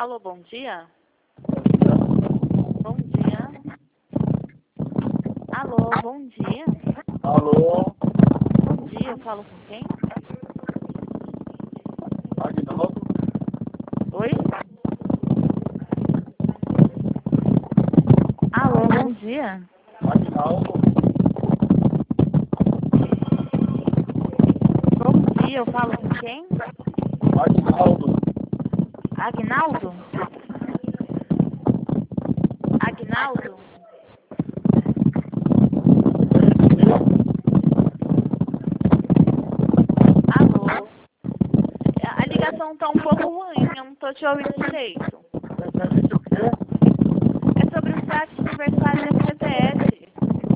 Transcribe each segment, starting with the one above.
Alô, bom dia? Bom dia. Alô, bom dia. Alô, Bom dia, eu falo com quem? Aguinaldo. Oi? Alô, bom dia. Aguinaldo. Bom dia, eu falo com quem? Aguinaldo. Agnaldo? Agnaldo? Alô? A ligação tá um pouco ruim, eu não tô te ouvindo direito. Você disse o quê? É sobre o saque de aniversário da FGTS.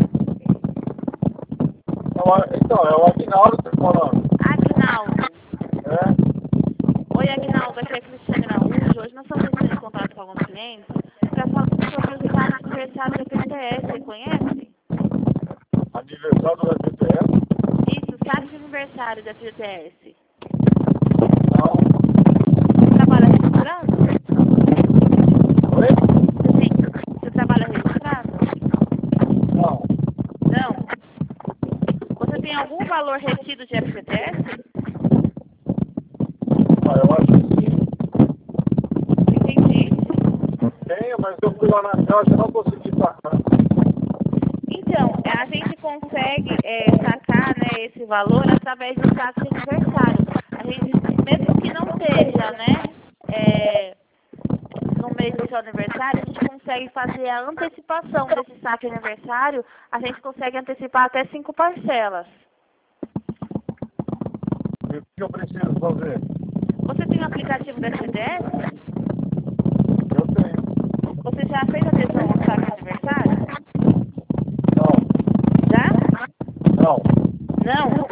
Então, é o Aguinaldo que está falando. Agnaldo. É? Oi, Agnaldo, aqui é a Cristiane Araújo. Hoje nós estamos entrando em contato com alguns clientes para falar sobre o saque de aniversário da FGTS. Você conhece? Aniversário da FGTS? Isso, saque de aniversário da FGTS. Não. Você trabalha registrando? Oi? Sim. Você trabalha registrando? Não. Não. Você tem algum valor retido de FGTS? Ah, eu acho que sim. Entendi. Tenho, mas eu fui lá na caixa e não consegui sacar. Então, a gente consegue sacar, né, esse valor através do saque de aniversário. A gente, mesmo que não seja, né, no mês do seu aniversário, a gente consegue fazer a antecipação desse saque de aniversário. A gente consegue antecipar até 5 parcelas. E o que eu preciso fazer? Você tem um aplicativo da FGTS? Eu tenho. Você já fez adesão ao saque de aniversário? Não. Já? Não. Não?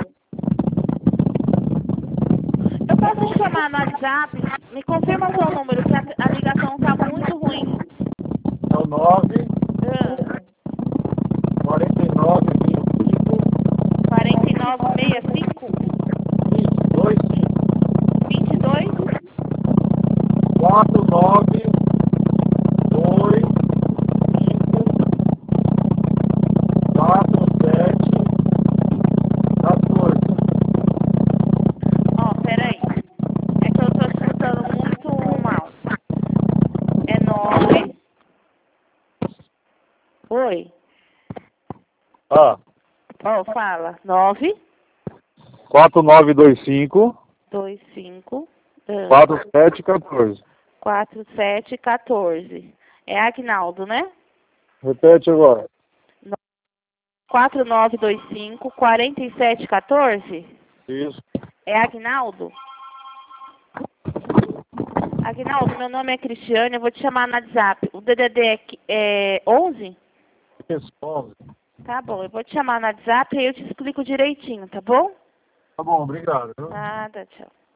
Eu posso te chamar no WhatsApp? Me confirma seu número, que a ligação está muito ruim. É o 9, Ah, 49, 4965 25, 22 49, 2, 5, 4, 7, 14. Ó, peraí. É que eu tô escutando muito mal. É 9. Oi. Ah, Ó, fala. 9 4925 25 4714. 4714. É Agnaldo, né? Repete agora. 4925 4714. Isso. É Agnaldo? Agnaldo, meu nome é Cristiane, eu vou te chamar no WhatsApp. O DDD é 11? Responde. Tá bom, eu vou te chamar no WhatsApp e eu te explico direitinho, tá bom? Tá bom, obrigado. Nada, tchau.